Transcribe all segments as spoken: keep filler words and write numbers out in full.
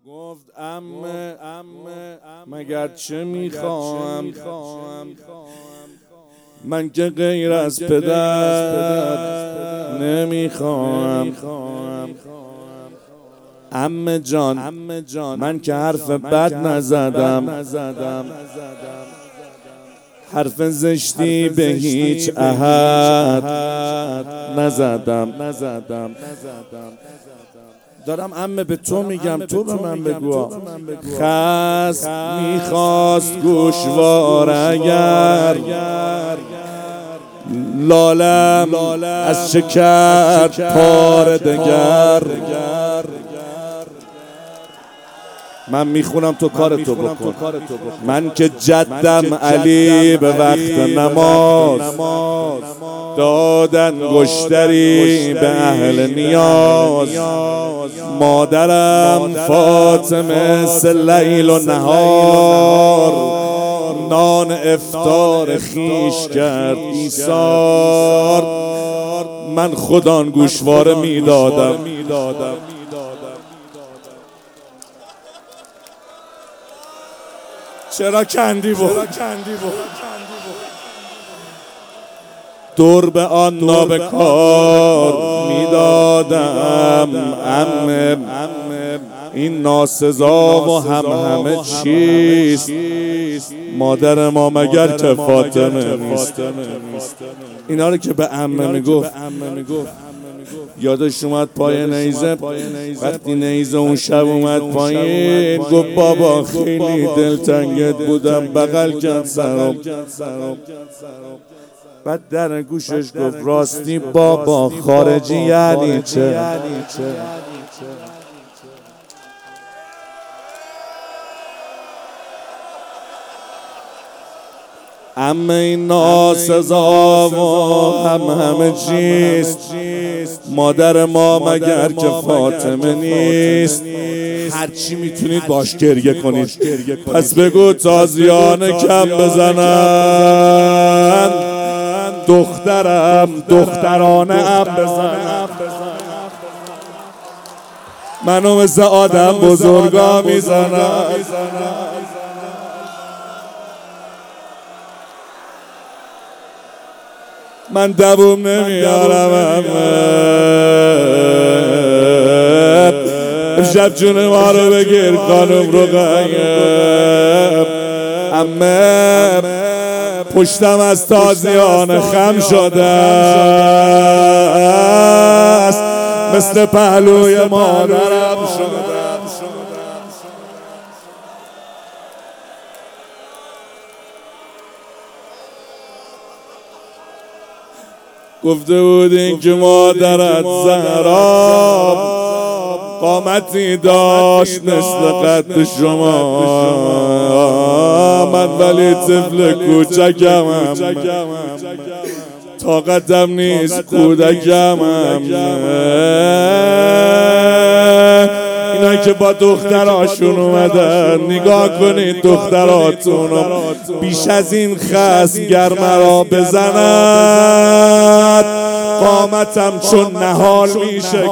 گفت عمه مگر چه میخوام من که غیر از پدر نمیخوام. عمه جان من که حرف بد نزدم، حرف زشتی به هیچ احد نزدم. دارم عمه به تو میگم، تو به من بگو. خست میخواست گوشوار اگر لالم از چه کرد پاره دگر. من میخونم تو کارتو بکن. من که جدم علی به وقت نماز دادن گشتری به اهل نیاز. مادرم فاطمه سه لیل و نهار نان افطار خیش کرد ایثار. من خودان گوشواره میدادم. چرا کندی بود دور به آن نابکار میدادم. عمه این ناسزا و هم همه چیست؟ مادر ما مگر که فاطمه نیست؟ اینا رو که به عمه میگفت یادش اومد پای نیزه. وقتی نیزه اون شب اومد پایین گفت بابا خیلی دلتنگت بودم، بغل کرد سرم. بعد در گوشش گفت راستی بابا خارجی یعنی چه؟ عمه این ناسزا و هم همه چیست؟ مادر ما مگر که فاطمه نیست؟ هرچی میتونید باش گریه کنید. پس بگو تازیانه کم بزنن، دخترم دخترانه ام بزنن. منو مثل آدم بزرگا میزنن. من دووم نمیارم امشب جون ما رو بگیر خانم رقیه. عمه پشتم از تازیانه خم شده است، مثل پهلوی مادرم شده. گفته بودین که مادرت زهرا قامتی داشت مثل قد شما. من ولی طفل کوچکم، طاقتم نیست کودکم. اینایی که با دختراشون اومدن نگاه کنید دختراتونو بیش از این خست گر مرا بزند قامتم چون نهال میشه.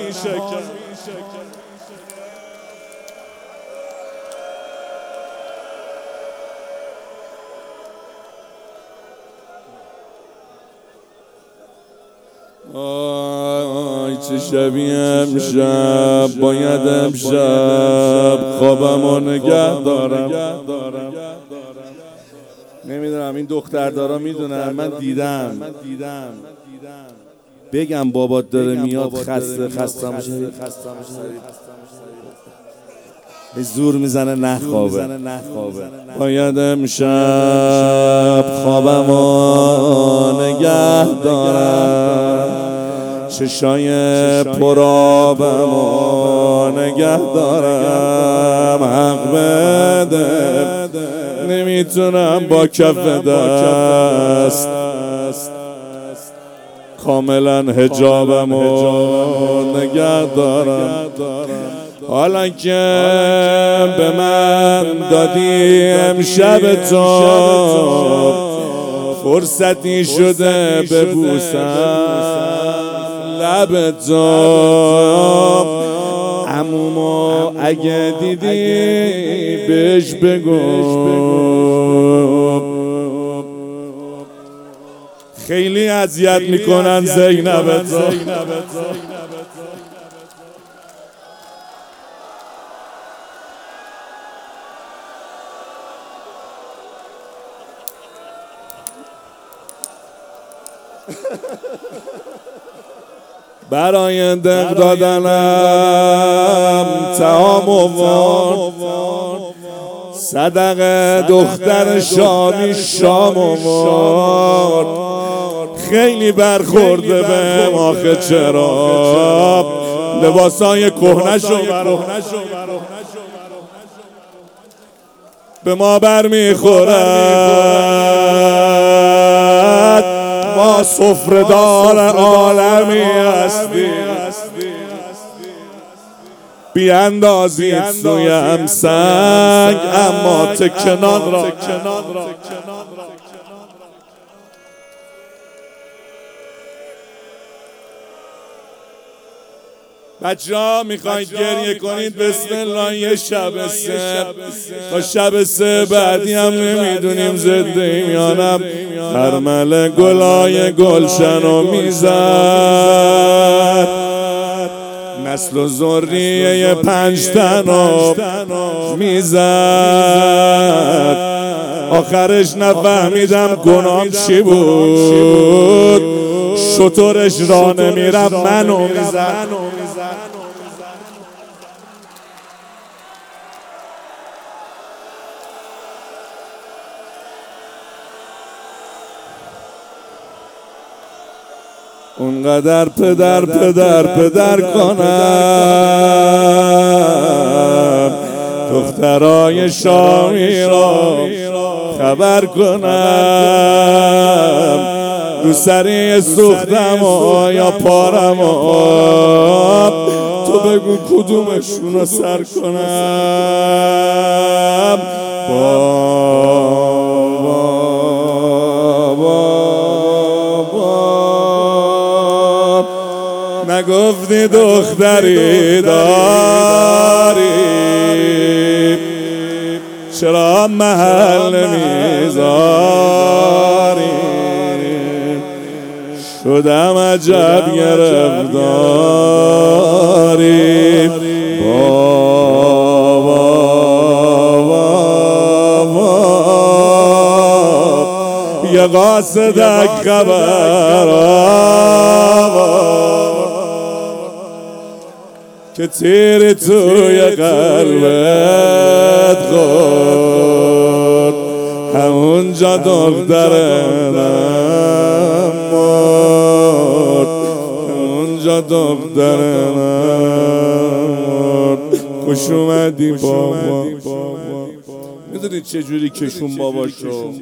آی چه شبی امشب، باید امشب خوابمو نگه دارم. نمیدونم این دختردارا میدونم، من دیدم. بگم بابات داره میاد خسته خسته میشه، زور میزنه نخوابه. باید امشب خوابمو نگه دارم، چشای پرآبمو نگه دارم. حق بده نمیتونم با کف دست کاملا حجابمو نگه دارم. حالا که به من دادی امشب تو فرصتی شده ببوسم لب تو. عموما اگه دیدی بهش بگو خیلی اذیت میکنن زینب تو. برای دق دادنم طعام آورد، صدقه دختر شامی شام آورد. خیلی برخورده به آخه چرا لباسای کهنشو به ما برمیخورد. ما سفره‌دار عالمی هستیم، بیاندازید سویم سنگ اما تکنان را. بچه ها میخواید گریه کنید بسم الله یه شب سه تا شب سه بعدی هم نمیدونیم زنده ایم یا نه. خرمل گلای گلشن و میزد، نسل و ذریه پنج تن و میزد. آخرش نفهمیدم گناهم چی بود، شطورش را نمیرم منو میزد. اونقدر پدر پدر پدر کنم دخترای شامی را خبر کنم. رو سری سوختم و یا پارم و تو بگو کدومشون رو سر کنم. با نگفتی دختری داری چرا محل نمیذاری؟ شدم عجب گرفتاری. بابا یه قاصدک خبر که تیر توی قلبت خود همونجا دخترم مرد، همونجا دخترم مرد. خوش اومدی بابا. میدونی چجوری کشون باباشو؟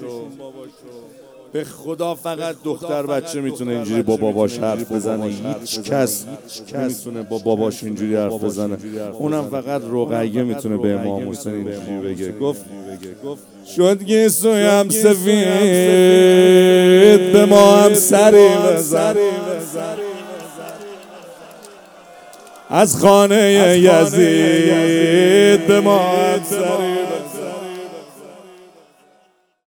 به خدا فقط دختر بچه میتونه اینجوری با باباش حرف بزنه، هیچ کس نمیتونه با باباش اینجوری حرف بزنه. اونم فقط رقیه میتونه به امام حسین اینجوری بگه. گفت شد گیسویم سفید به ما هم سری بزن، از خانه یزید به ما هم سری بزن.